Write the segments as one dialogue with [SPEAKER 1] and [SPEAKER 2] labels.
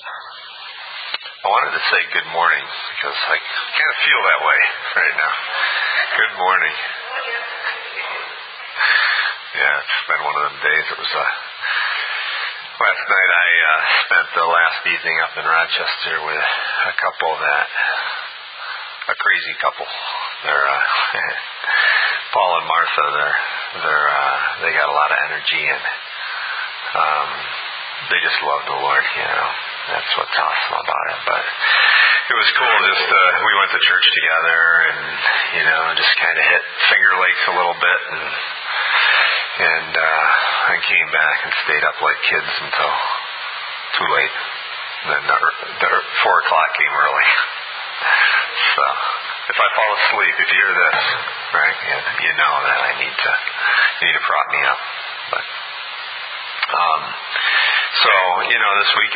[SPEAKER 1] I wanted to say good morning because I kind of feel that way right now. Good morning. Yeah, it's been one of them days. It was last night I spent the last evening up in Rochester with a couple a crazy couple. They're Paul and Martha. They got a lot of energy and they just love the Lord, you know. That's what's awesome about it. But it was cool just we went to church together and, you know, just kind of hit Finger Lakes a little bit and I came back and stayed up like kids until too late. And then the 4 o'clock came early. So if I fall asleep, if you hear this, right, you know that you need to prop me up. But so, you know, this week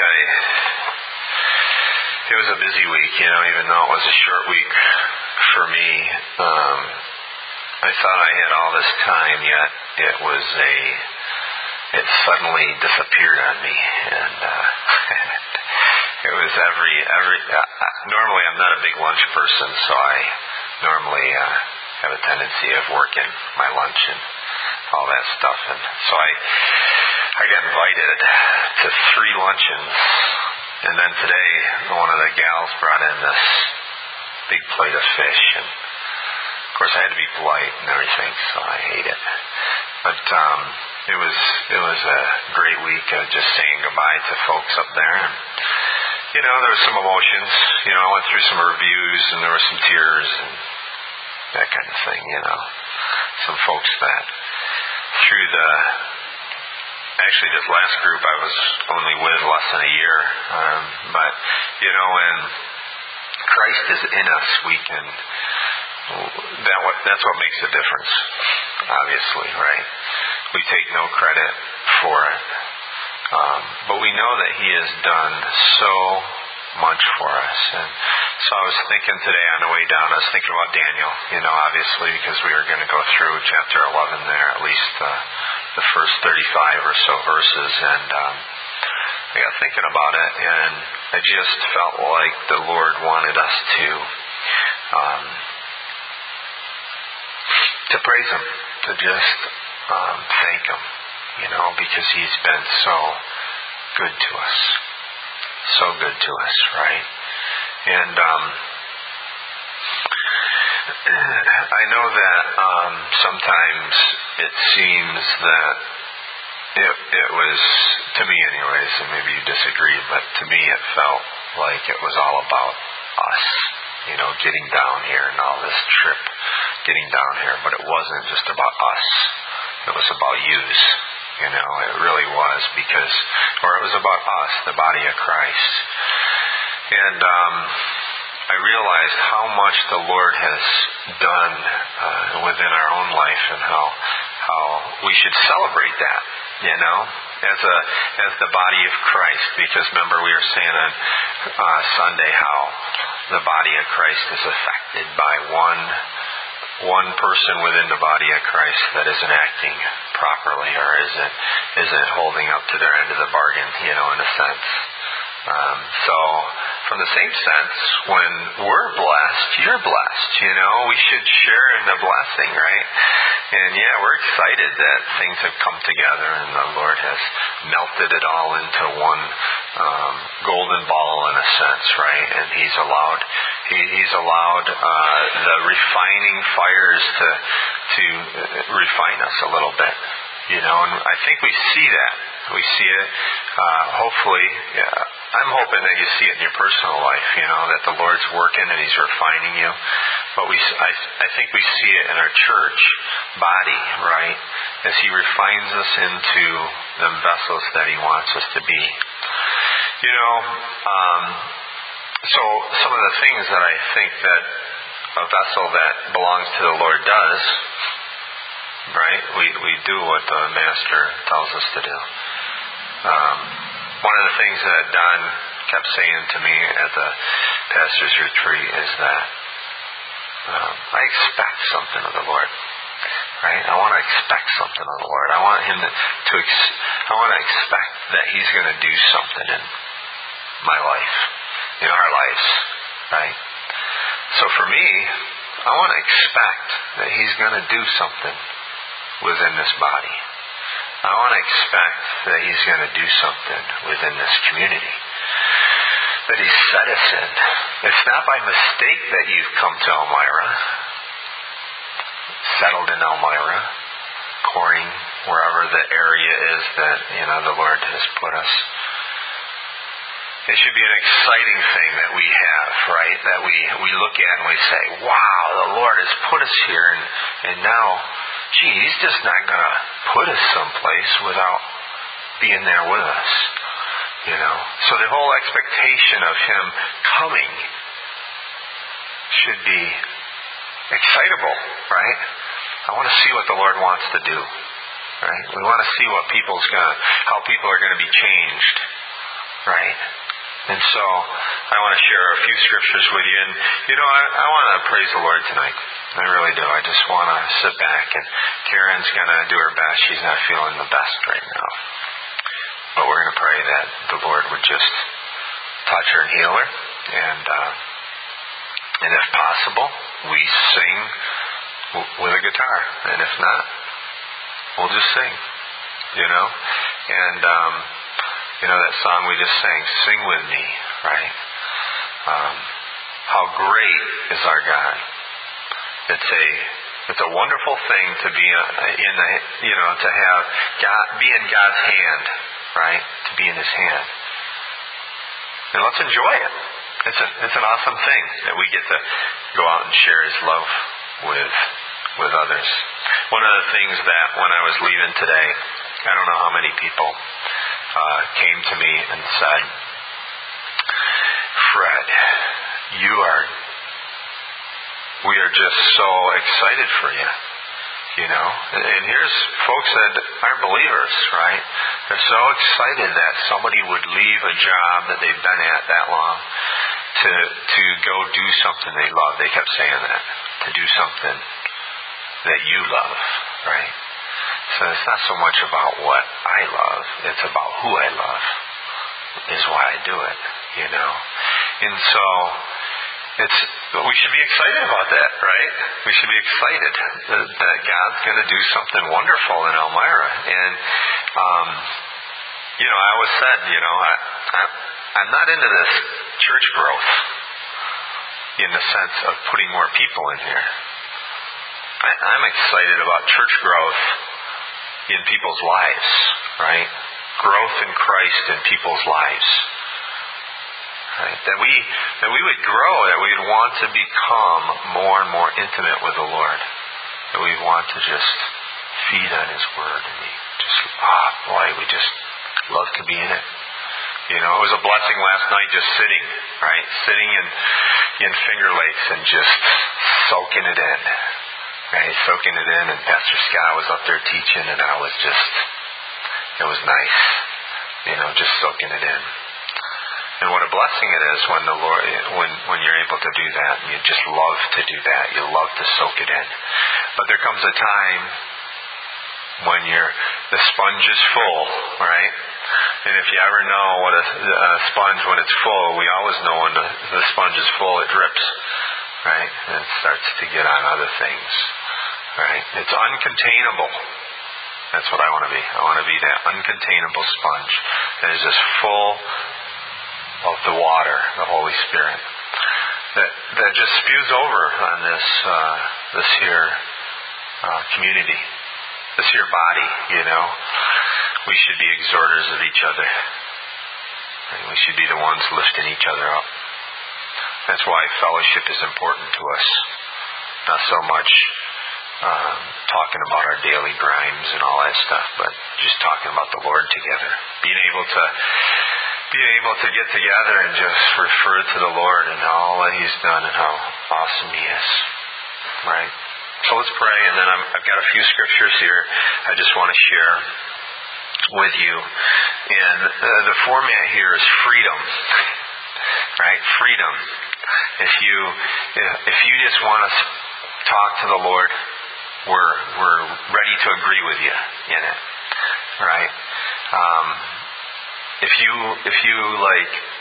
[SPEAKER 1] it was a busy week, you know, even though it was a short week for me. I thought I had all this time, yet it suddenly disappeared on me, and it was normally I'm not a big lunch person, so I normally have a tendency of working my lunch and all that stuff, and so I got invited to 3 luncheons, and then today one of the gals brought in this big plate of fish, and of course I had to be polite and everything, so I ate it. But it was a great week of just saying goodbye to folks up there, and you know, there was some emotions. You know, I went through some reviews, and there were some tears and that kind of thing. You know, some folks that through actually this last group I was only with less than a year, but you know, when Christ is in us, we can. That's what makes a difference. Obviously, right? We take no credit for it, but we know that He has done so much for us. And so I was thinking today on the way down, I was thinking about Daniel. You know, obviously, because we were going to go through chapter 11 there, at least the first 35 or so verses, and I got thinking about it, and I just felt like the Lord wanted us to praise Him, to just thank Him, you know, because He's been so good to us. So good to us, right? And I know that sometimes it seems that it was, to me anyways, and maybe you disagree, but to me it felt like it was all about us, you know, getting down here and all this trip, getting down here, but it wasn't just about us. It was about yous, you know, it really was, it was about us, the body of Christ. And I realized how much the Lord has done within our own life, and how we should celebrate that, you know, as the body of Christ. Because remember, we were saying on Sunday how the body of Christ is affected by one person within the body of Christ that isn't acting properly, or isn't holding up to their end of the bargain, you know, in a sense. So from the same sense, when we're blessed, you're blessed, you know. We should share in the blessing, right? And yeah, we're excited that things have come together and the Lord has melted it all into one golden ball in a sense, right? And He's allowed the refining fires to refine us a little bit, you know. And I think we see that. We see it. Hopefully, I'm hoping that you see it in your personal life, you know, that the Lord's working and He's refining you. But I think we see it in our church body, right? As He refines us into the vessels that He wants us to be. You know, so some of the things that I think that a vessel that belongs to the Lord does, right? We do what the Master tells us to do. One of the things that Don kept saying to me at the pastor's retreat is that I expect something of the Lord, right? I want to expect something of the Lord. I want Him I want to expect that He's going to do something in my life, in our lives, right? So for me, I want to expect that He's going to do something within this body. I want to expect that He's going to do something within this community that He's set us in. It's not by mistake that you've come to Elmira, settled in Elmira, Corning, wherever the area is that the Lord has put us. It should be an exciting thing that we have, right? That we look at and we say, wow, the Lord has put us here, and now, He's just not going to put us someplace without being there with us, So the whole expectation of Him coming should be excitable, right? I want to see what the Lord wants to do, right? We want to see how people are going to be changed, right? And so I want to share a few scriptures with you. And, I want to praise the Lord tonight. I really do. I just want to sit back. And Karen's going to do her best. She's not feeling the best right now. But we're going to pray that the Lord would just touch her and heal her. And if possible, we sing with a guitar. And if not, we'll just sing, And, that song we just sang, Sing With Me, right? How great is our God. It's a wonderful thing to be to have God, be in God's hand, right? To be in His hand. And let's enjoy it. It's an awesome thing that we get to go out and share His love with others. One of the things that when I was leaving today, I don't know how many people came to me and said, Fred, we are just so excited for you, And here's folks that aren't believers, right? They're so excited that somebody would leave a job that they've been at that long to go do something they love. They kept saying that, to do something that you love, right? So it's not so much about what I love, it's about who I love is why I do it, And so we should be excited about that, right? We should be excited that God's going to do something wonderful in Elmira. And, I always said, I'm not into this church growth in the sense of putting more people in here. I'm excited about church growth in people's lives, right? Growth in Christ in people's lives. Right? That we would grow, that we would want to become more and more intimate with the Lord. That we want to just feed on His Word. And we just love to be in it. It was a blessing last night just sitting, right? Sitting in Finger Lakes and just soaking it in. Right? Soaking it in, and Pastor Scott was up there teaching, and it was nice. Just soaking it in. And what a blessing it is when the Lord, when you're able to do that, and you just love to do that. You love to soak it in. But there comes a time when the sponge is full, right? And if you ever know what a sponge, when it's full, we always know when the sponge is full, it drips, right? And it starts to get on other things, right? It's uncontainable. That's what I want to be. I want to be that uncontainable sponge that is just full of the water, the Holy Spirit, that just spews over on this here community, this here body. We should be exhorters of each other. And we should be the ones lifting each other up. That's why fellowship is important to us. Not so much talking about our daily grinds and all that stuff, but just talking about the Lord together. Being able to get together and just refer to the Lord and all that He's done and how awesome He is. Right? So let's pray, and then I've got a few scriptures here I just want to share with you. And the format here is freedom. Right? Freedom. If you just want to talk to the Lord, we're ready to agree with you in it. Right? If you like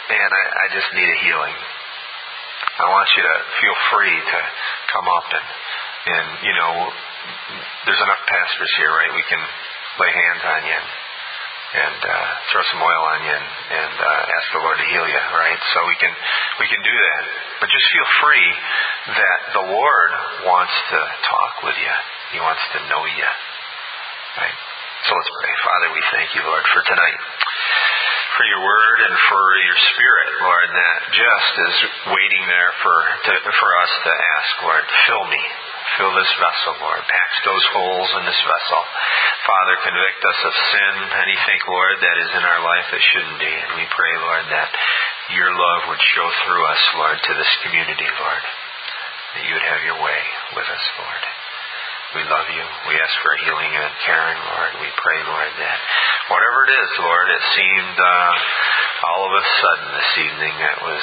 [SPEAKER 1] man, I just need a healing. I want you to feel free to come up and there's enough pastors here, right? We can lay hands on you and throw some oil on you and ask the Lord to heal you, right? So we can do that. But just feel free that the Lord wants to talk with you. He wants to know you, right? So let's pray. Father, we thank you, Lord, for tonight, for your word and for your spirit, Lord, that just is waiting there for us to ask, Lord, fill me. Fill this vessel, Lord. Patch those holes in this vessel. Father, convict us of sin, anything, Lord, that is in our life that shouldn't be. And we pray, Lord, that your love would show through us, Lord, to this community, Lord. That you would have your way with us, Lord. We love you. We ask for healing and caring, Lord. We pray, Lord, that whatever it is, Lord, it seemed all of a sudden this evening that was,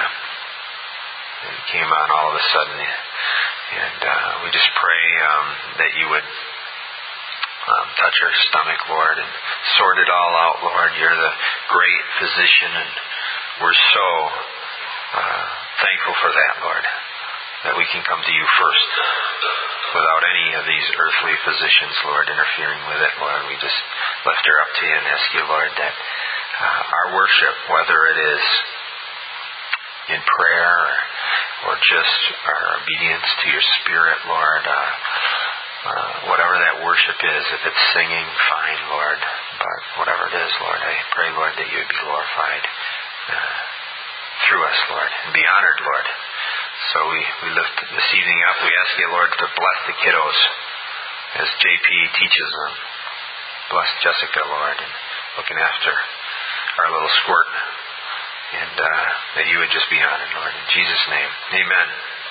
[SPEAKER 1] it came on all of a sudden. And we just pray that you would touch our stomach, Lord, and sort it all out, Lord. You're the great physician, and we're so thankful for that, Lord, that we can come to you first without any of these earthly physicians, Lord, interfering with it, Lord. We just lift her up to you and ask you, Lord, that our worship, whether it is in prayer or just our obedience to your Spirit, Lord, whatever that worship is, if it's singing, fine, Lord, but whatever it is, Lord, I pray, Lord, that you would be glorified through us, Lord, and be honored, Lord. So we lift this evening up. We ask you, Lord, to bless the kiddos as JP teaches them. Bless Jessica, Lord, and looking after our little squirt. And that you would just be honored, Lord. In Jesus' name, amen.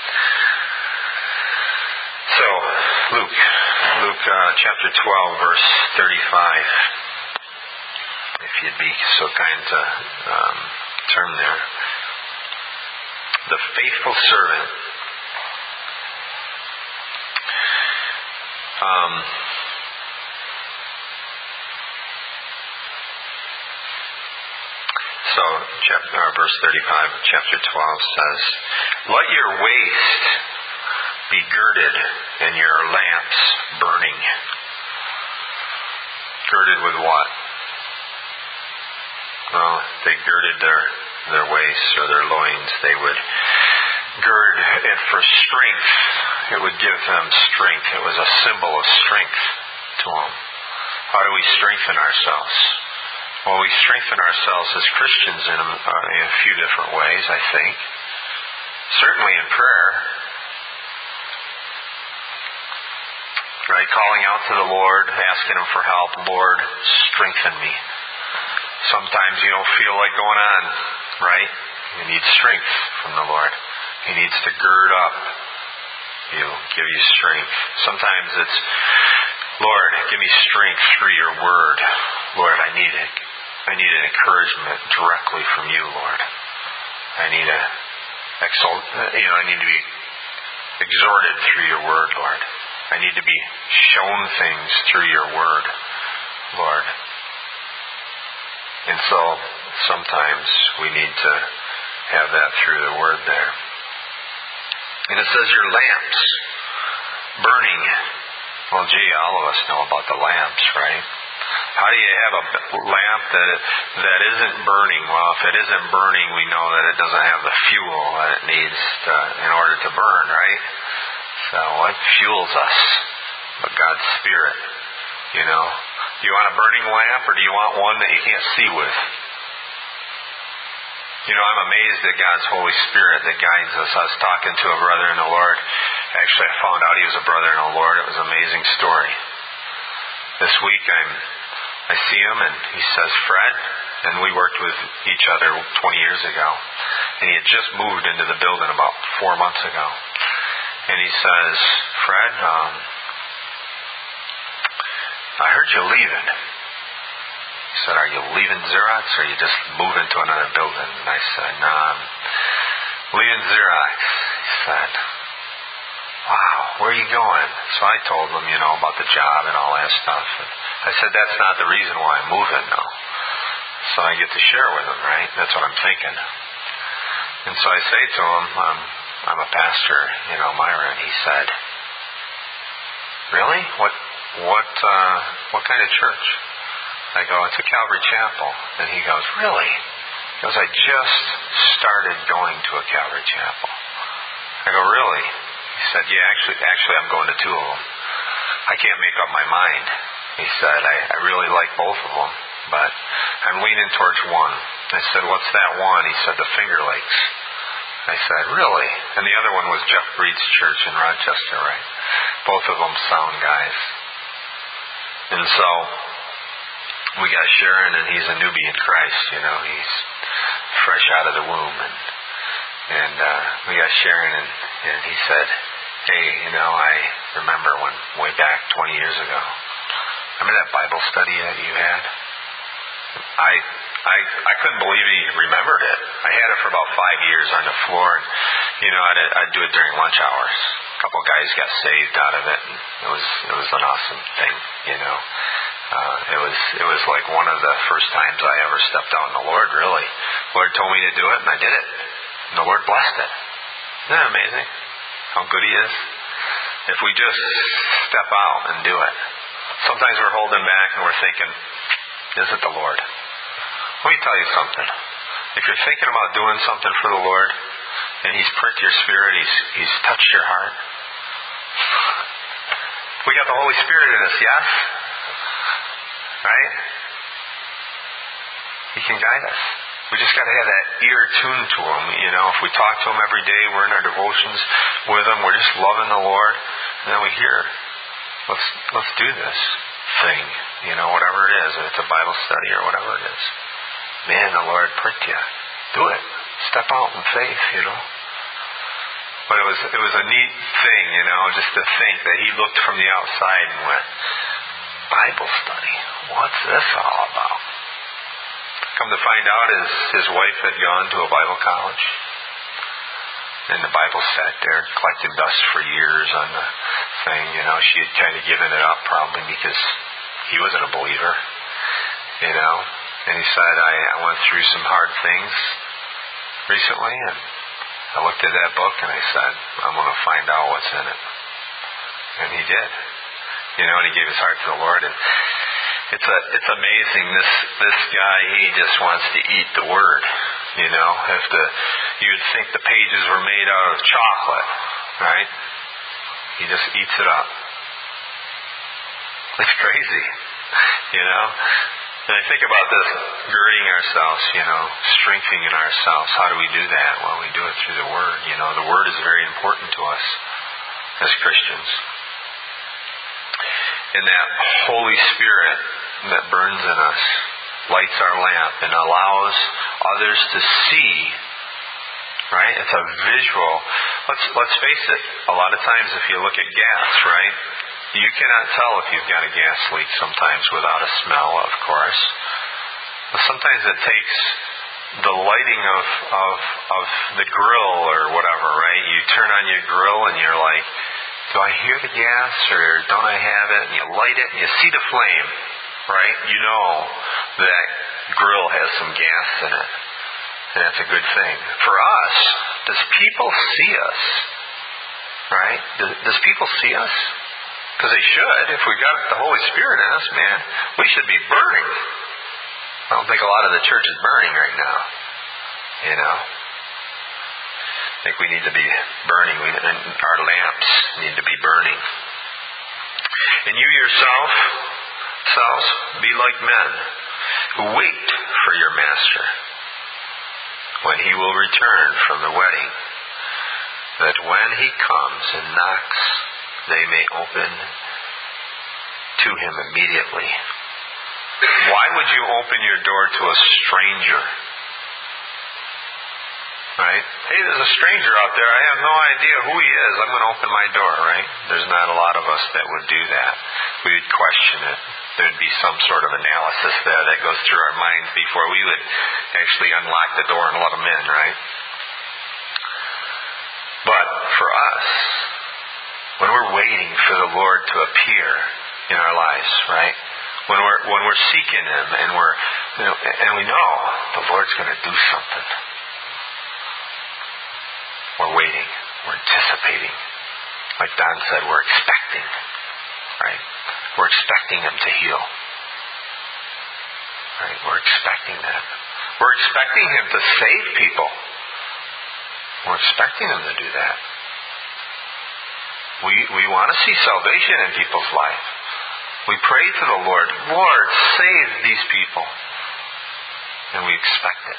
[SPEAKER 1] So, Luke chapter 12, verse 35. If you'd be so kind to turn there. The faithful servant. Verse 35 of chapter 12 says, "Let your waist be girded and your lamps burning." Girded with what? Well, they girded their waists or their loins. They would gird it for strength. It would give them strength. It was a symbol of strength to them. How do we strengthen ourselves? Well, we strengthen ourselves as Christians in a few different ways, I think. Certainly in prayer. Right? Calling out to the Lord, asking Him for help. Lord, strengthen me. Sometimes you don't feel like going on, right? You need strength from the Lord. He needs to gird up you, give you strength. Sometimes it's, Lord, give me strength through your word. Lord, I need it. I need an encouragement directly from you, Lord. I need I need to be exhorted through your word, Lord. I need to be shown things through your word, Lord. And so sometimes we need to have that through the word there. And it says your lamps burning. Well, gee, all of us know about the lamps, right? How do you have a lamp that isn't burning? Well, if it isn't burning, we know that it doesn't have the fuel that it needs in order to burn, right? So what fuels us? But God's Spirit, you know. Do you want a burning lamp or do you want one that you can't see with? You know, I'm amazed at God's Holy Spirit that guides us. I was talking to a brother in the Lord. Actually, I found out he was a brother in the Lord. It was an amazing story. This week I see him and he says, Fred, and we worked with each other 20 years ago, and he had just moved into the building about 4 months ago. And he says, Fred, I heard you leaving. He said, are you leaving Xerox or are you just moving to another building? And I said, no, I'm leaving Xerox. He said, wow, where are you going? So I told him, about the job and all that stuff. And I said, that's not the reason why I'm moving, though. so I get to share with them, right? That's what I'm thinking. And so I say to him, I'm a pastor, Myra, and he said, really? What kind of church? I go, it's a Calvary Chapel. And he goes, really? He goes, I just started going to a Calvary Chapel. I go, really? He said, yeah, actually I'm going to two of them. I can't make up my mind. He said, I really like both of them, but I'm leaning towards one. I said, what's that one? He said, the Finger Lakes. I said, really? And the other one was Jeff Breed's church in Rochester, right? Both of them sound guys. And so we got Sharon, and he's a newbie in Christ, he's fresh out of the womb. And we got Sharon, and he said, hey, I remember when way back 20 years ago, remember that Bible study that you had? I couldn't believe he remembered it. I had it for about 5 years on the floor, and I'd do it during lunch hours. A couple of guys got saved out of it, and it was an awesome thing. It was like one of the first times I ever stepped out in the Lord. Really, the Lord told me to do it, and I did it, and the Lord blessed it. Isn't that amazing? How good He is. If we just step out and do it. Sometimes we're holding back and we're thinking, is it the Lord? Let me tell you something. If you're thinking about doing something for the Lord and He's pricked your spirit, He's touched your heart, we got the Holy Spirit in us, yes? Right? He can guide us. We just got to have that ear tuned to Him. If we talk to Him every day, we're in our devotions with Him, we're just loving the Lord, and then we hear, let's do this thing, whatever it is, if it's a Bible study or whatever it is. Man, the Lord pricked you. Do it. Step out in faith, But it was a neat thing, just to think that he looked from the outside and went, Bible study? What's this all about? Come to find out, his wife had gone to a Bible college. And the Bible sat there and collected dust for years on the thing. She had kind of given it up probably because he wasn't a believer. And he said, I went through some hard things recently, and I looked at that book and I said, I'm going to find out what's in it. And he did. And he gave his heart to the Lord. And it's amazing. This guy, he just wants to eat the Word. You would think the pages were made out of chocolate, right? He just eats it up. It's crazy, And I think about this, girding ourselves, strengthening ourselves. How do we do that? Well, we do it through the Word. The Word is very important to us as Christians. And that Holy Spirit that burns in us lights our lamp and allows others to see, right? It's a visual. Let's face it. A lot of times if you look at gas, right? You cannot tell if you've got a gas leak sometimes without a smell, of course. But sometimes it takes the lighting of the grill or whatever, right? You turn on your grill and you're like, do I hear the gas or don't I have it? And you light it and you see the flame, right? You know that grill has some gas in it. And that's a good thing. For us, does people see us? Right? Does people see us? Because they should. If we got the Holy Spirit in us, man, we should be burning. I don't think a lot of the church is burning right now. I think we need to be burning. Our lamps need to be burning. And you yourselves be like men who wait for your master when he will return from the wedding, that when he comes and knocks, they may open to him immediately. Why would you open your door to a stranger? Right? Hey, there's a stranger out there. I have no idea who he is. I'm going to open my door, right? There's not a lot of us that would do that. We would question it. There'd be some sort of analysis there that goes through our minds before we would actually unlock the door and let them in, right? But for us, when we're waiting for the Lord to appear in our lives, right? When we're seeking Him and we're And we know the Lord's going to do something. We're waiting. We're anticipating. Like Don said, we're expecting. Right? We're expecting Him to heal. Right? We're expecting that. We're expecting Him to save people. We're expecting Him to do that. We want to see salvation in people's life. We pray to the Lord, Lord, save these people. And we expect it.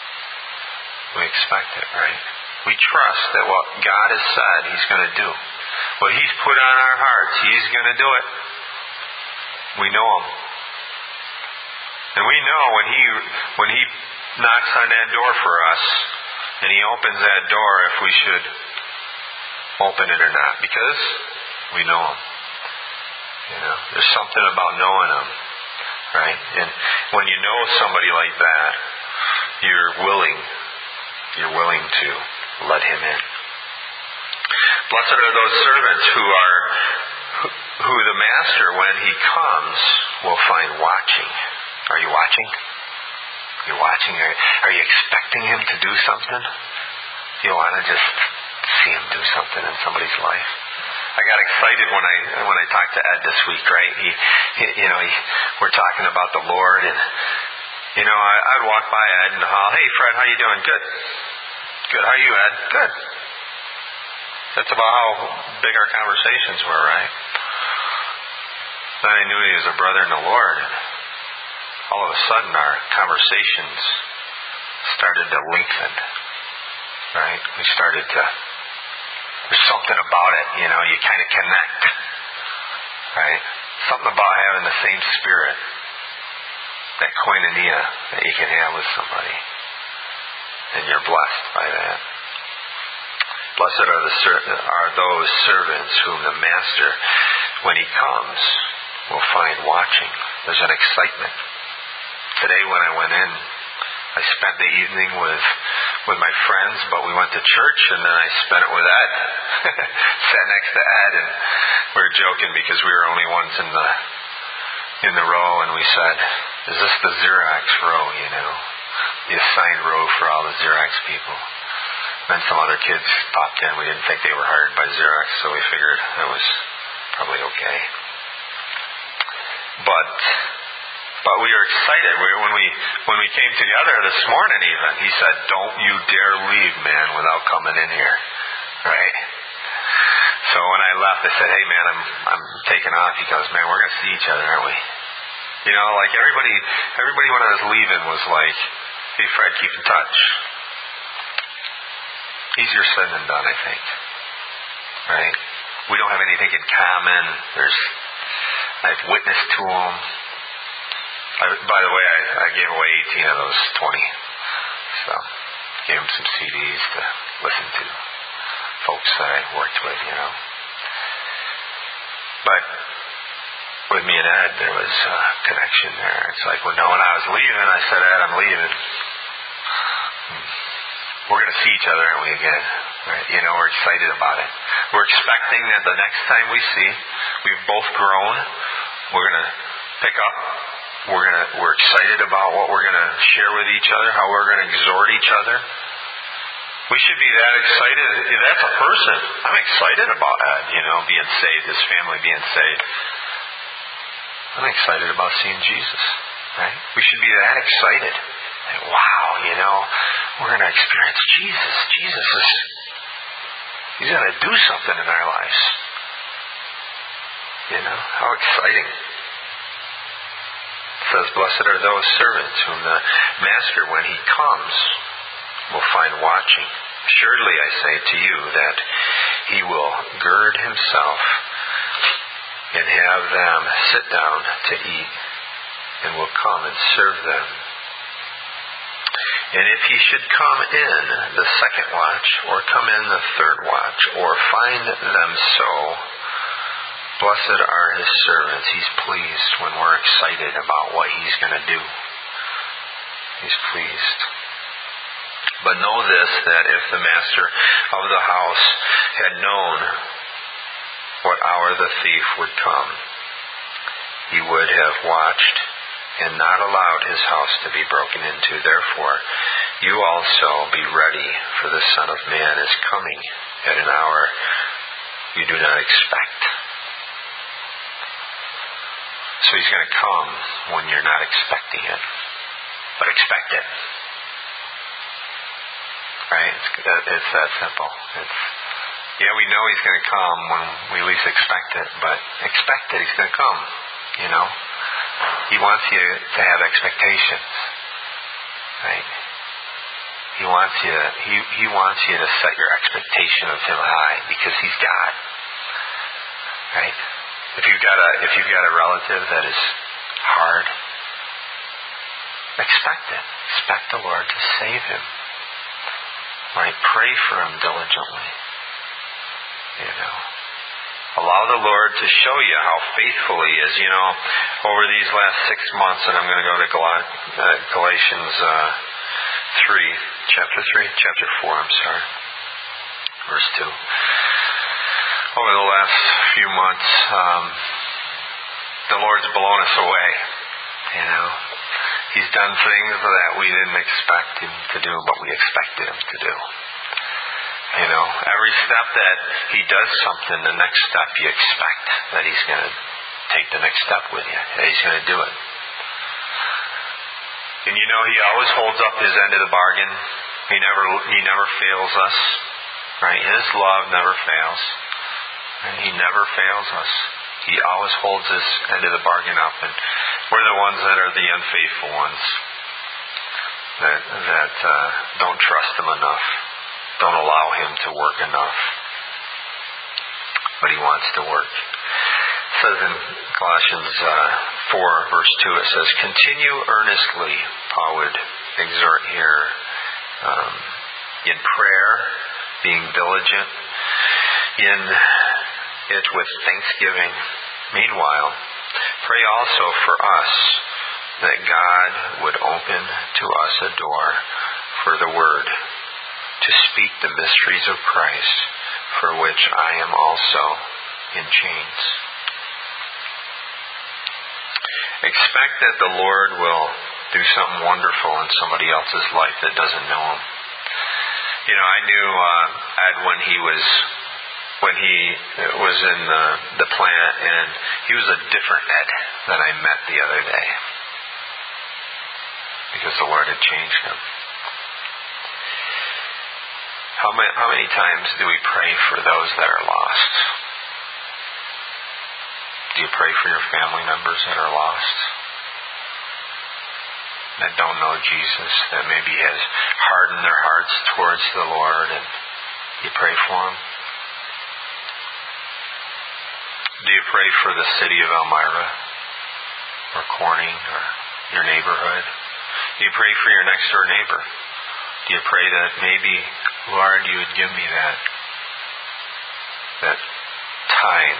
[SPEAKER 1] We expect it, right? We trust that what God has said He's going to do. What He's put on our hearts, He's going to do it. We know Him. And we know when He knocks on that door for us, and He opens that door if we should open it or not. Because we know Him. There's something about knowing Him. Right? And when you know somebody like that, you're willing to let Him in. Blessed are those servants who the master, when he comes, will find watching. Are you watching? You're watching. Are you expecting Him to do something? You want to just see Him do something in somebody's life. I got excited when I talked to Ed this week, right? We're talking about the Lord, and I'd walk by Ed in the hall. Hey, Fred, how you doing? Good. Good. How are you, Ed? Good. That's about how big our conversations were, right? Then I knew he was a brother in the Lord, and all of a sudden our conversations started to lengthen, right? We started to. There's something about it, you kind of connect, right? Something about having the same spirit, that koinonia that you can have with somebody. And you're blessed by that. Blessed are those servants whom the master, when he comes, will find watching. There's an excitement. Today when I went in, I spent the evening with my friends, but we went to church, and then I spent it with Ed. Sat next to Ed, and we were joking because we were only ones in the row, and we said, "Is this the Xerox row? The assigned row for all the Xerox people?" Then some other kids popped in. We didn't think they were hired by Xerox, so we figured it was probably okay. But we were excited. When we came together this morning even, he said, "Don't you dare leave, man, without coming in here." Right? So when I left, I said, "Hey, man, I'm taking off." He goes, "Man, we're going to see each other, aren't we?" Like everybody when I was leaving was like, "Hey, Fred, keep in touch." Easier said than done, I think. Right? We don't have anything in common. I've witnessed to him. By the way, I gave away 18 of those 20. So, gave him some CDs to listen to. Folks that I worked with, But with me and Ed, there was a connection there. It's like, when I was leaving, I said, "Ed, I'm leaving. We're going to see each other, aren't we, again?" Right? We're excited about it. We're expecting that the next time we see, we've both grown. We're going to pick up. We're excited about what we're going to share with each other, how we're going to exhort each other. We should be that excited. That's a person. I'm excited about Ed, being saved, his family being saved. I'm excited about seeing Jesus, right? We should be that excited. Like, wow, we're going to experience Jesus. He's going to do something in our lives. How exciting. It says, "Blessed are those servants whom the master, when he comes, will find watching. Surely I say to you that he will gird himself and have them sit down to eat, and will come and serve them. And if he should come in the second watch, or come in the third watch, or find them so, blessed are his servants." He's pleased when we're excited about what he's going to do. He's pleased. "But know this, that if the master of the house had known what hour the thief would come, he would have watched and not allowed his house to be broken into. Therefore, you also be ready, for the Son of Man is coming at an hour you do not expect. So he's going to come when you're not expecting it. But expect it. Right? It's that simple. We know he's going to come when we least expect it, but expect that he's going to come. He wants you to have expectations. Right? He wants you to set your expectation of him high, because he's God. Right? If you've got a relative that is hard, expect it. Expect the Lord to save him. Right? Pray for him diligently. Allow the Lord to show you how faithful he is. Over these last 6 months, and I'm going to go to Galatians 3, chapter 4, verse 2. Over the last few months, the Lord's blown us away. He's done things that we didn't expect him to do, but we expected him to do. Every step that he does something, the next step you expect that he's going to take the next step with you. That he's going to do it. And he always holds up his end of the bargain. He never fails us. Right? His love never fails. And he never fails us. He always holds his end of the bargain up, and we're the ones that are the unfaithful ones that don't trust him enough. Don't allow him to work enough. But he wants to work. It says in Colossians 4, verse 2, it says, continue earnestly, Paul would exhort here, in prayer, being diligent, in it with thanksgiving. Meanwhile, pray also for us, that God would open to us a door for the word, to speak the mysteries of Christ, for which I am also in chains. Expect that the Lord will do something wonderful in somebody else's life that doesn't know him. I knew Ed when he was in the plant, and he was a different Ed than I met the other day, because the Lord had changed him. How many times do we pray for those that are lost? Do you pray for your family members that are lost? That don't know Jesus, that maybe has hardened their hearts towards the Lord, and you pray for them? Do you pray for the city of Elmira, or Corning, or your neighborhood? Do you pray for your next door neighbor? Do you pray that maybe, Lord, you would give me that time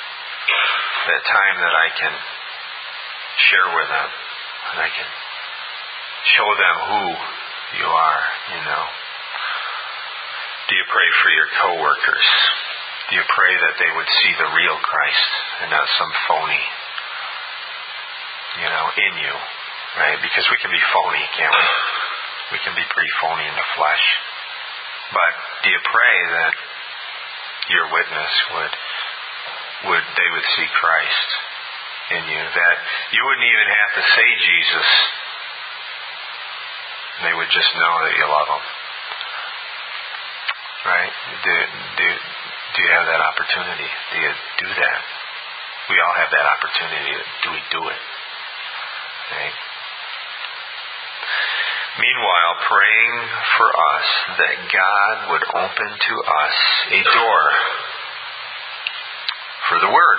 [SPEAKER 1] that I can share with them, and I can show them who you are, Do you pray for your coworkers? Do you pray that they would see the real Christ and not some phony, in you, right? Because we can be phony, can't we? We can be pretty phony in the flesh. But do you pray that your witness they would see Christ in you? That you wouldn't even have to say Jesus. They would just know that you love them. Right? Do you have that opportunity? Do you do that? We all have that opportunity. Do we do it? Right? Meanwhile, praying for us that God would open to us a door for the Word.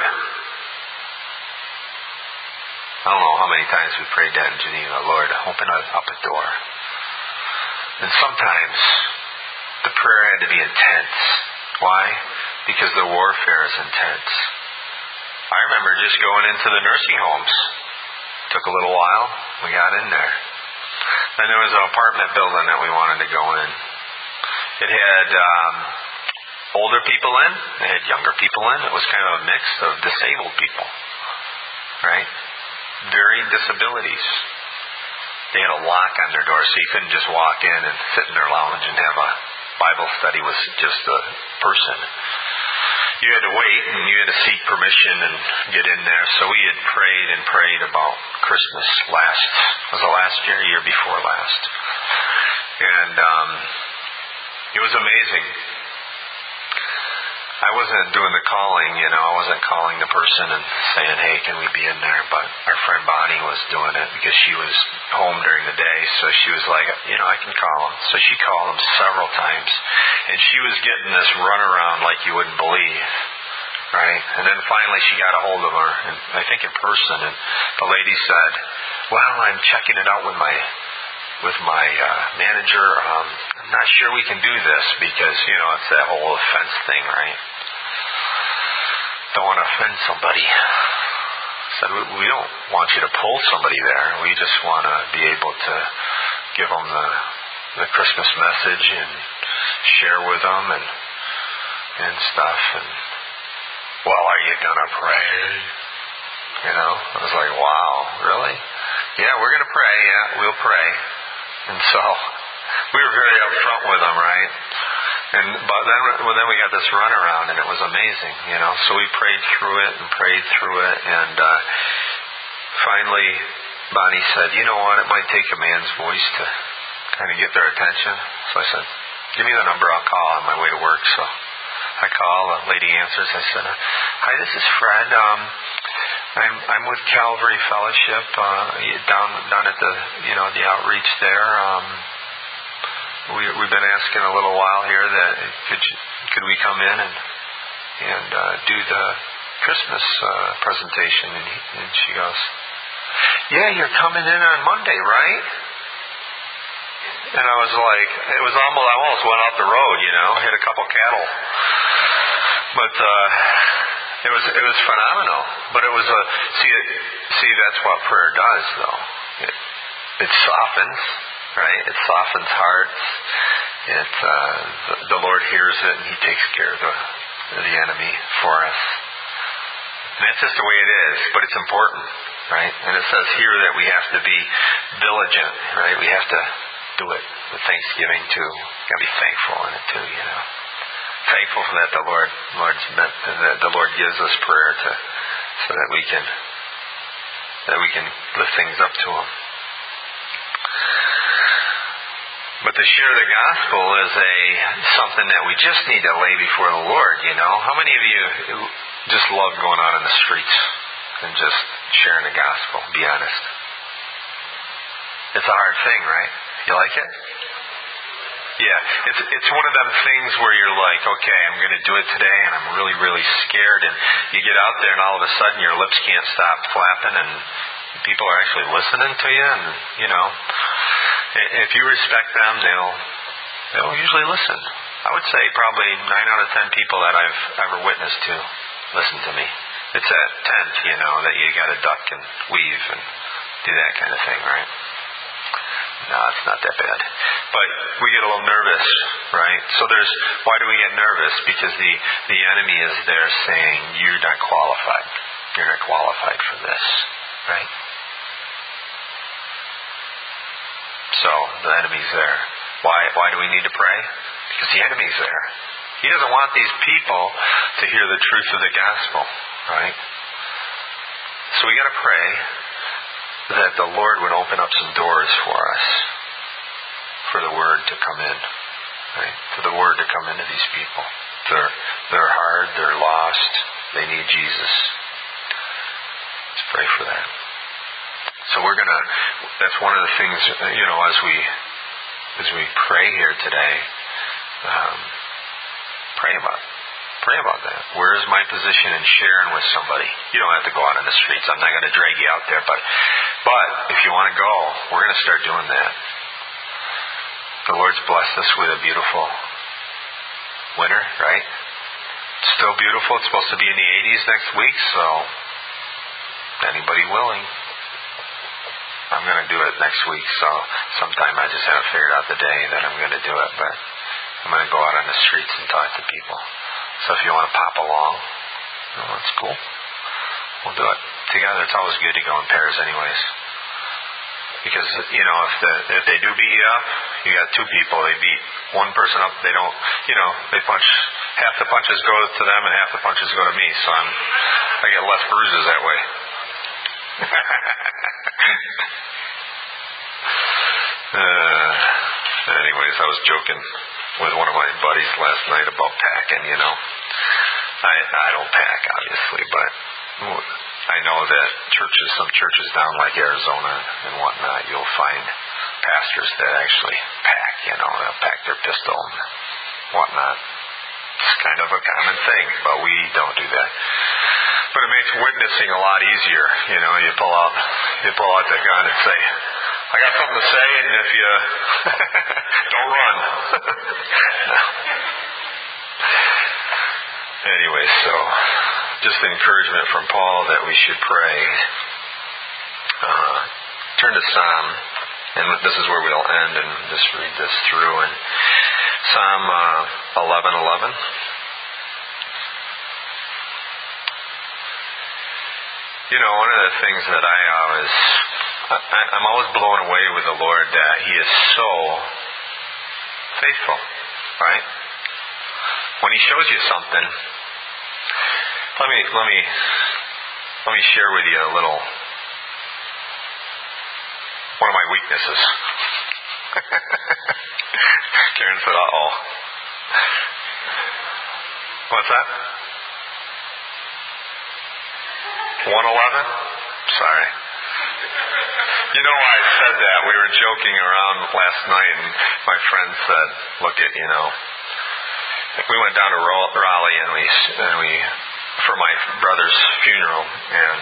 [SPEAKER 1] I don't know how many times we prayed that in Geneva. Lord, open up a door. And sometimes the prayer had to be intense. Why? Because the warfare is intense. I remember just going into the nursing homes. Took a little while. We got in there. Then there was an apartment building that we wanted to go in. It had older people in. It had younger people in. It was kind of a mix of disabled people. Right? varying disabilities. They had a lock on their door, so you couldn't just walk in and sit in their lounge and have a Bible study with just a person. You had to wait, and you had to seek permission and get in there. So we had prayed and prayed about Christmas was it last year, year before last. And it was amazing. I wasn't doing the calling, I wasn't calling the person and saying, hey, can we be in there? But our friend Bonnie was doing it because she was home during the day. So she was like, I can call him. So she called him several times. And she was getting this runaround like you wouldn't believe. Right? And then finally she got a hold of her, and I think in person. And the lady said, well, I'm checking it out with my manager. I'm not sure we can do this because, it's that whole offense thing, right? Don't want to offend somebody. I said, we don't want you to pull somebody there. We just want to be able to give them the Christmas message and share with them and stuff. And, well, are you going to pray? I was like, wow, really? Yeah, we're going to pray. Yeah, we'll pray. And so we were very upfront with them, right? But then we got this runaround, and it was amazing, So we prayed through it, and finally Bonnie said, you know what? It might take a man's voice to kind of get their attention. So I said, give me the number. I'll call on my way to work. So I call. The lady answers. I said, hi, this is Fred. I'm with Calvary Fellowship down at the outreach there. We've been asking a little while here that could we come in and do the Christmas presentation? And she goes, yeah, you're coming in on Monday, right? And I was like, I almost went off the road, hit a couple cattle. But it was phenomenal. But it was see that's what prayer does, though. It softens, right? It softens hearts. The Lord hears it, and He takes care of the enemy for us. And that's just the way it is, but it's important, right? And it says here that we have to be diligent, right? We have to do it with thanksgiving too. Got to be thankful in it too, Thankful for that the Lord gives us prayer so that we can lift things up to Him. But to share the gospel is something that we just need to lay before the Lord. How many of you just love going out in the streets and just sharing the gospel? Be honest. It's a hard thing, right? You like it? Yeah, it's one of them things where you're like, okay, I'm going to do it today, and I'm really, really scared. And you get out there, and all of a sudden your lips can't stop flapping, and people are actually listening to you. And if you respect them, they'll usually listen. I would say probably 9 out of 10 people that I've ever witnessed to listen to me. It's that 10th, that you got to duck and weave and do that kind of thing, right? No, it's not that bad. But we get a little nervous, right? So why do we get nervous? Because the enemy is there saying, you're not qualified. You're not qualified for this, right? So the enemy's there. Why do we need to pray? Because the enemy's there. He doesn't want these people to hear the truth of the gospel, right? So we got to pray that the Lord would open up some doors for us, for the word to come in, right? For the word to come into these people. They're hard, they're lost, they need Jesus. Let's pray for that. So that's one of the things, as we pray here today, pray about it. Pray about that. Where is my position in sharing with somebody? You don't have to go out on the streets. I'm not going to drag you out there, but if you want to go, we're going to start doing that. The Lord's blessed us with a beautiful winter, right? It's still beautiful. It's supposed to be in the 80s next week, so anybody willing, I'm going to do it next week. So sometime I just haven't figured out the day that I'm going to do it, but I'm going to go out on the streets and talk to people. So if you want to pop along, that's cool. We'll do it. together. It's always good to go in pairs anyways. Because, if they do beat you up, you got two people. They beat one person up. They don't, they punch. Half the punches go to them and half the punches go to me. So I get less bruises that way. Anyways, I was joking with one of my buddies last night about packing, I don't pack, obviously, but I know that some churches down like Arizona and whatnot, you'll find pastors that actually pack, they'll pack their pistol and whatnot. It's kind of a common thing, but we don't do that. But it makes witnessing a lot easier. You pull out the gun and say, I got something to say, and if you don't run. Anyway, so just the encouragement from Paul that we should pray. Turn to Psalm, and this is where we'll end, and just read this through. And Psalm 11:11. One of the things that I'm always blown away with the Lord, that He is so faithful, right? When He shows you something, let me share with you a little, one of my weaknesses. Karen said, uh-oh. What's that? 111? Sorry. I said that. We were joking around last night, and my friend said, look at, we went down to Raleigh, and we for my brother's funeral, and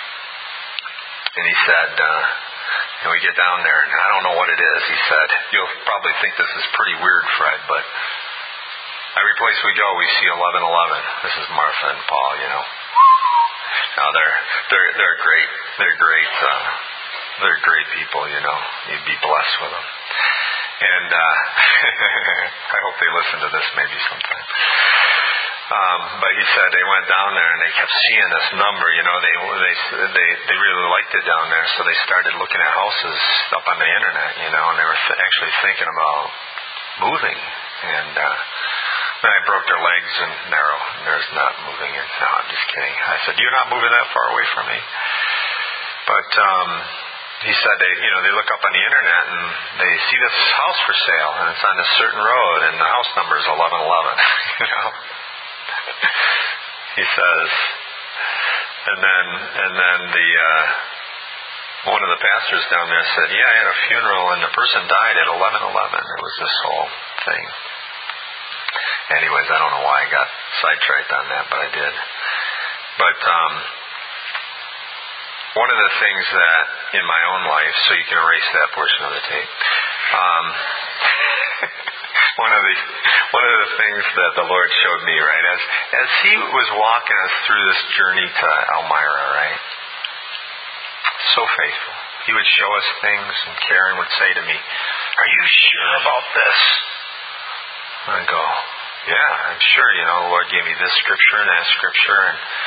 [SPEAKER 1] he said, we get down there, and I don't know what it is. He said, you'll probably think this is pretty weird, Fred, but every place we go, we see 1111. This is Martha and Paul, Now they're great. They're great. They're great people, You'd be blessed with them. And I hope they listen to this maybe sometime. But he said they went down there and they kept seeing this number. They really liked it down there, so they started looking at houses up on the internet, and they were actually thinking about moving. And then I broke their legs, and there's not moving in. No, I'm just kidding. I said, you're not moving that far away from me. But he said they look up on the internet and they see this house for sale, and it's on a certain road, and the house number is 1111. He says, and then the one of the pastors down there said, yeah, I had a funeral and the person died at 1111. It was this whole thing. Anyways, I don't know why I got sidetracked on that, but I did. But one of the things that in my own life, so you can erase that portion of the tape, one of the things that the Lord showed me, right, as He was walking us through this journey to Elmira, right, so faithful. He would show us things, and Karen would say to me, are you sure about this? And I'd go, yeah, I'm sure, the Lord gave me this scripture and that scripture,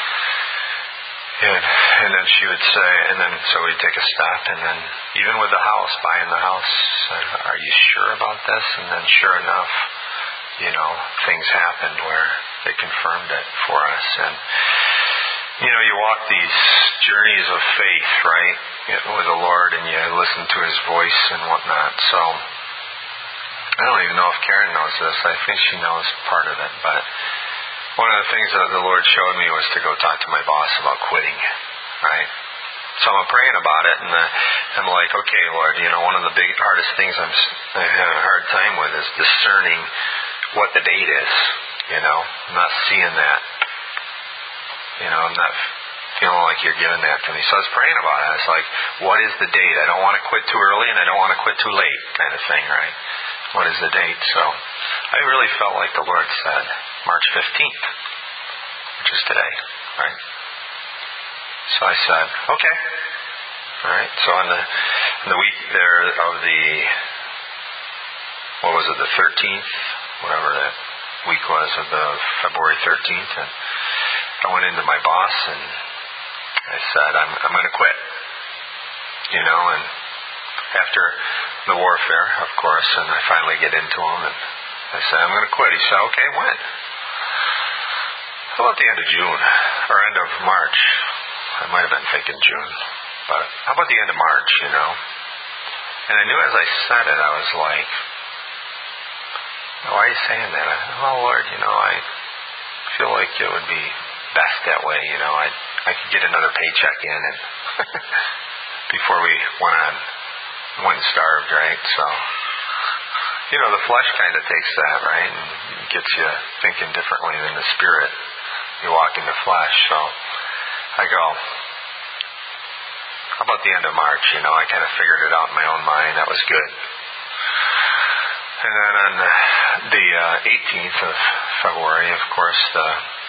[SPEAKER 1] and then she would say, and then so we'd take a step, and then even with the house, buying the house, are you sure about this? And then sure enough, things happened where they confirmed it for us. And you walk these journeys of faith, right, with the Lord, and you listen to His voice and whatnot. So I don't even know if Karen knows this. I think she knows part of it, but one of the things that the Lord showed me was to go talk to my boss about quitting, right? So I'm praying about it, and I'm like, okay, Lord, one of the hardest things I'm having a hard time with is discerning what the date is, I'm not seeing that, I'm not feeling like you're giving that to me. So I was praying about it. I was like, what is the date? I don't want to quit too early, and I don't want to quit too late, kind of thing, right? What is the date? So I really felt like the Lord said March 15th, which is today, right? So I said, okay. All right. So on the week there of the 13th, whatever that week was of the February 13th, and I went into my boss, and I said, I'm going to quit. And after the warfare, of course, and I finally get into him, and I said, I'm going to quit. He said, okay, when? How about the end of June, or end of March? I might have been thinking June, but how about the end of March, And I knew as I said it, I was like, why are you saying that? Oh, Lord, I feel like it would be best that way, I could get another paycheck in and before we went and starved, right? So, the flesh kind of takes that, right? And gets you thinking differently than the spirit. You walk in the flesh. So I go, how about the end of March? I kind of figured it out in my own mind. That was good. And then on the 18th of February, of course, the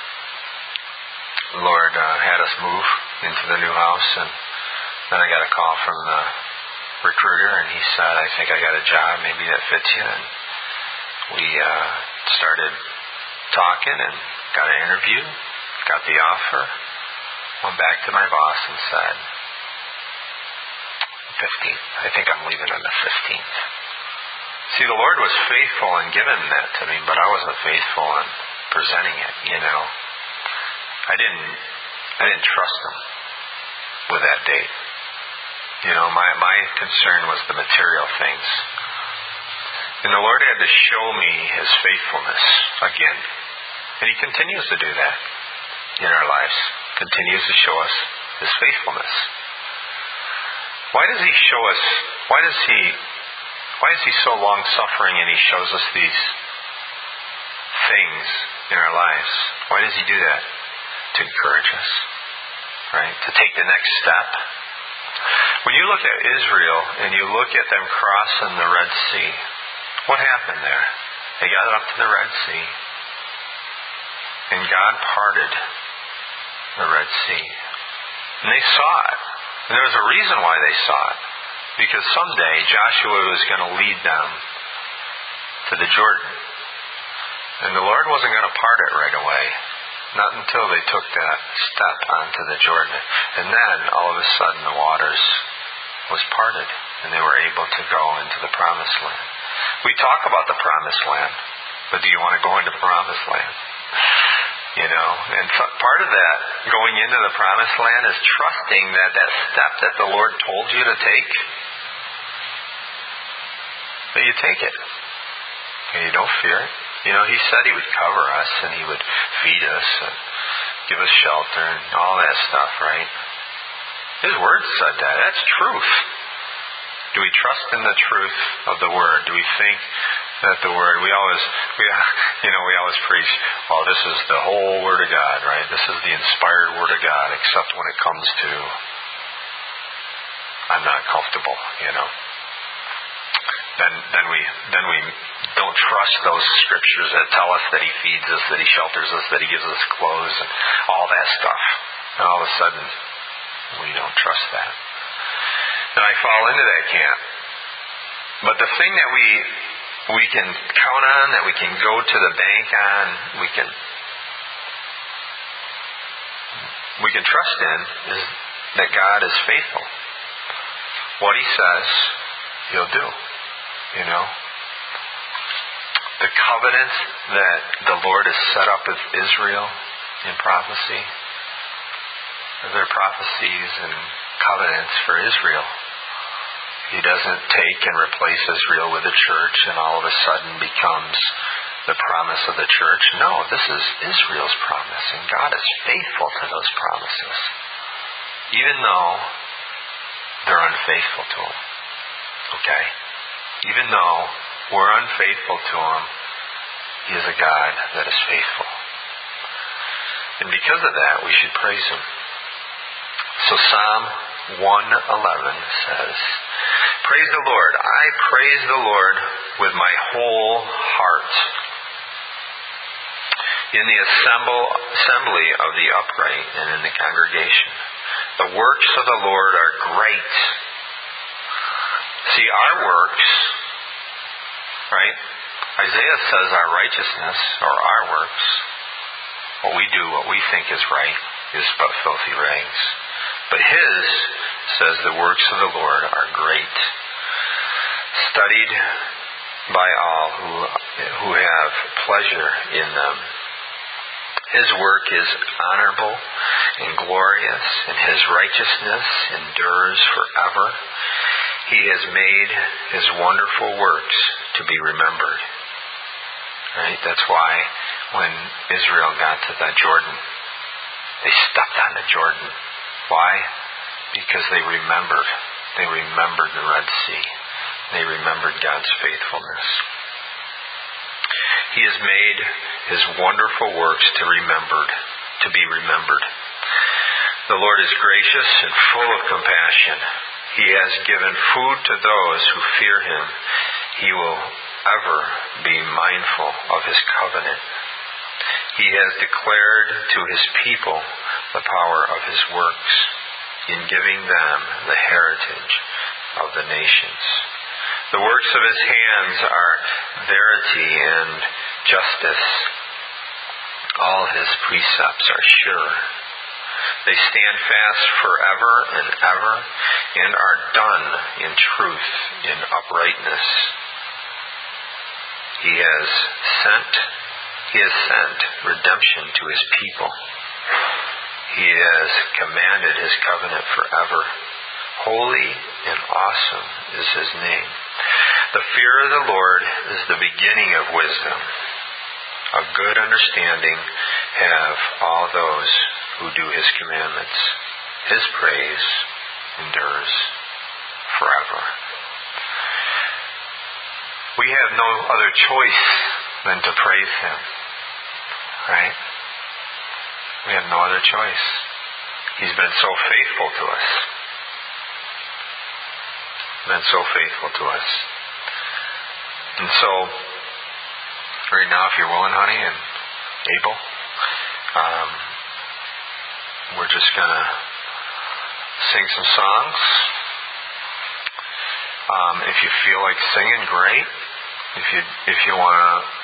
[SPEAKER 1] Lord had us move into the new house, and then I got a call from the recruiter, and he said, I think I got a job, maybe that fits you. And we started talking and got an interview, got the offer, went back to my boss and said, 15th. I think I'm leaving on the 15th. See, the Lord was faithful in giving that to me, but I wasn't faithful in presenting it, I didn't trust him with that date. My concern was the material things. And the Lord had to show me His faithfulness again. And He continues to do that in our lives. Continues to show us His faithfulness. Why does He show us, why is He so long-suffering and He shows us these things in our lives? Why does He do that? To encourage us, right? To take the next step. When you look at Israel and you look at them crossing the Red Sea, what happened there? They got up to the Red Sea, and God parted the Red Sea. And they saw it. And there was a reason why they saw it. Because someday Joshua was going to lead them to the Jordan. And the Lord wasn't going to part it right away. Not until they took that step onto the Jordan. And then, all of a sudden, the waters was parted. And they were able to go into the Promised Land. We talk about the Promised Land. But do you want to go into the Promised Land? And so part of that, going into the Promised Land, is trusting that step that the Lord told you to take, that you take it. And you don't fear it. He said He would cover us and He would feed us and give us shelter and all that stuff, right? His Word said that. That's truth. Do we trust in the truth of the Word? Do we think that the Word, we always preach, this is the whole Word of God, right? This is the inspired Word of God, except when it comes to, I'm not comfortable, Then we don't trust those scriptures that tell us that He feeds us, that He shelters us, that He gives us clothes, and all that stuff. And all of a sudden, we don't trust that. And I fall into that camp. But the thing that we can count on, that we can go to the bank on, we can trust in, is that God is faithful. What He says, He'll do. The covenant that the Lord has set up with Israel in prophecy, there are prophecies and covenants for Israel. He doesn't take and replace Israel with the church and all of a sudden becomes the promise of the church. No, this is Israel's promise, and God is faithful to those promises, even though they're unfaithful to Him. Okay? Even though we're unfaithful to Him, He is a God that is faithful. And because of that, we should praise Him. So Psalm 111 says, praise the Lord. I praise the Lord with my whole heart. In the assembly of the upright and in the congregation. The works of the Lord are great. See, our works, right? Isaiah says our righteousness, or our works, what we do, what we think is right, is but filthy rags. But His, says, the works of the Lord are great, studied by all who have pleasure in them. His work is honorable and glorious, and His righteousness endures forever. He has made His wonderful works to be remembered. Right? That's why when Israel got to the Jordan, they stepped on the Jordan. Why? Because they remembered. They remembered the Red Sea. They remembered God's faithfulness. He has made His wonderful works to be remembered. The Lord is gracious and full of compassion. He has given food to those who fear Him. He will ever be mindful of His covenant. He has declared to His people the power of His works, in giving them the heritage of the nations. The works of His hands are verity and justice. All His precepts are sure. They stand fast forever and ever, and are done in truth, in uprightness. He has sent redemption to His people. He has commanded His covenant forever. Holy and awesome is His name. The fear of the Lord is the beginning of wisdom. A good understanding have all those who do His commandments. His praise endures forever. We have no other choice than to praise Him. Right? We have no other choice. He's been so faithful to us. Been so faithful to us. And so, right now, if you're willing, honey, and able, we're just going to sing some songs. If you feel like singing, great. If you want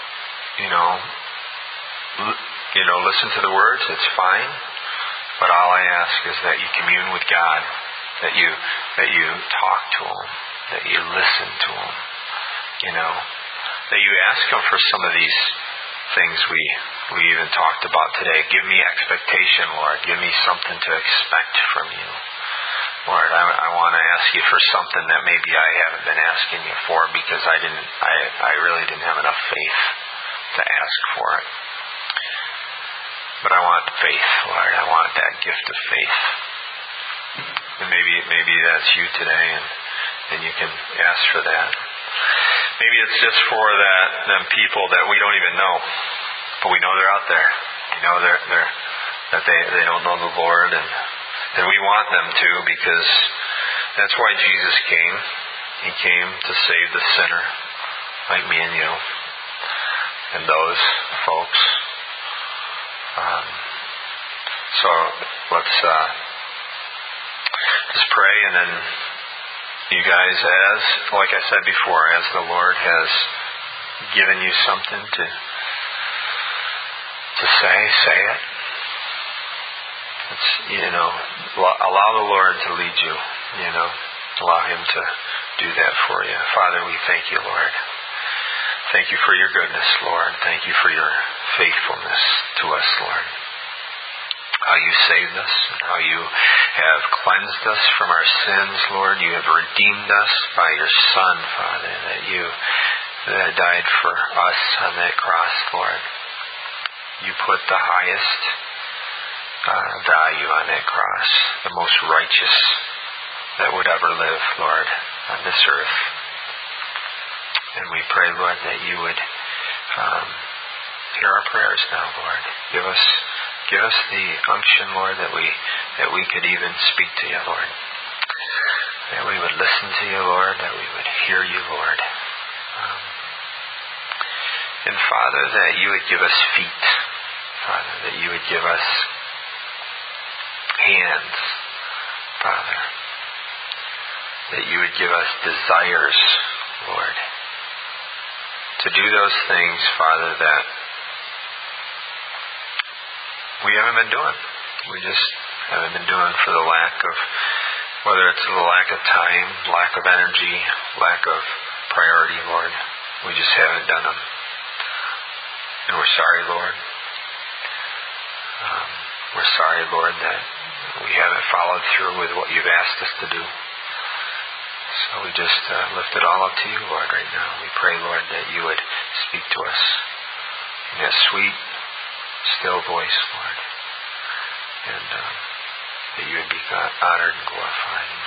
[SPEAKER 1] to, listen to the words, it's fine. But all I ask is that you commune with God, that you talk to Him, that you listen to Him, that you ask Him for some of these things we even talked about today. Give me expectation, Lord. Give me something to expect from you. Lord, I want to ask you for something that maybe I haven't been asking you for because I really didn't have enough faith to ask for it. But I want faith, Lord. I want that gift of faith. And maybe that's you today, and you can ask for that. Maybe it's just for them people that we don't even know, but we know they're out there. We know that they don't know the Lord, and we want them to, because that's why Jesus came. He came to save the sinner, like me and you, and those folks. So let's just pray, and then you guys, like I said before, as the Lord has given you something to say it. It's, allow the Lord to lead you, allow Him to do that for you. Father, we thank you, Lord. Thank you for your goodness, Lord. Thank you for your faithfulness to us, Lord. How you saved us, and how you have cleansed us from our sins, Lord. You have redeemed us by your Son, Father, that died for us on that cross, Lord. You put the highest value on that cross, the most righteous that would ever live, Lord, on this earth. And we pray, Lord, that you would hear our prayers now, Lord. Give us the unction, Lord, that we could even speak to you, Lord. That we would listen to you, Lord. That we would hear you, Lord. And Father, that you would give us feet. Father, that you would give us hands, Father. That you would give us desires, Lord, to do those things, Father, that we haven't been doing. We just haven't been doing for the lack of, whether it's the lack of time, lack of energy, lack of priority, Lord. We just haven't done them. And we're sorry, Lord. We're sorry, Lord, that we haven't followed through with what you've asked us to do. So we just lift it all up to you, Lord, right now. We pray, Lord, that you would speak to us in that sweet, still voice, Lord. And that you would be honored and glorified.